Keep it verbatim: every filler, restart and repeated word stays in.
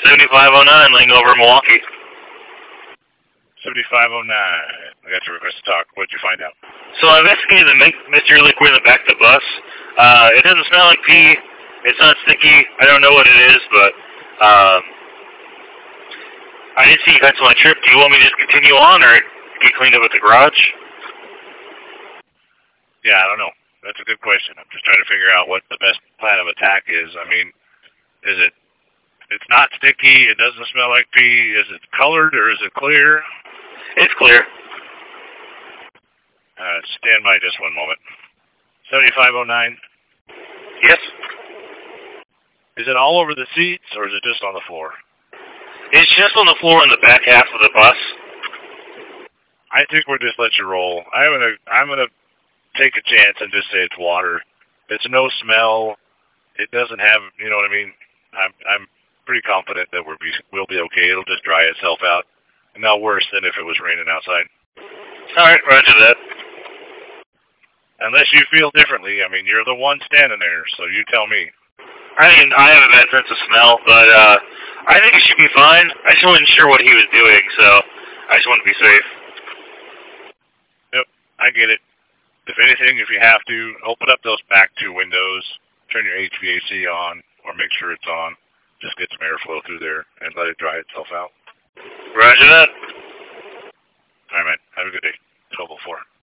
seventy-five oh nine, laying over Milwaukee. seventy-five oh nine. I got your request to talk. What did you find out? So I investigated the mystery liquid in the back of the bus. Uh, it doesn't smell like pee. It's not sticky. I don't know what it is, but um, I didn't see you guys on my trip. Do you want me to just continue on or get cleaned up at the garage? Yeah, I don't know. That's a good question. I'm just trying to figure out what the best plan of attack is. I mean, is it, it's not sticky, it doesn't smell like pee, is it colored or is it clear? It's clear. Uh, stand by just one moment. seventy-five oh nine. Yes. Is it all over the seats or is it just on the floor? It's just on the floor in the back half of the bus. I think we'll just let you roll. I'm gonna, I'm gonna take a chance and just say it's water. It's no smell. It doesn't have, you know what I mean? I'm, I'm pretty confident that we'll be, we'll be okay. It'll just dry itself out. Not worse than if it was raining outside. All right, roger that. Unless you feel differently. I mean, you're the one standing there, so you tell me. I mean, I have a bad sense of smell, but uh, I think it should be fine. I just wasn't sure what he was doing, so I just wanted to be safe. Yep, I get it. If anything, if you have to, open up those back two windows, turn your H V A C on, or make sure it's on. Just get some airflow through there and let it dry itself out. Roger that. All right, man. Have a good day. twelve oh four.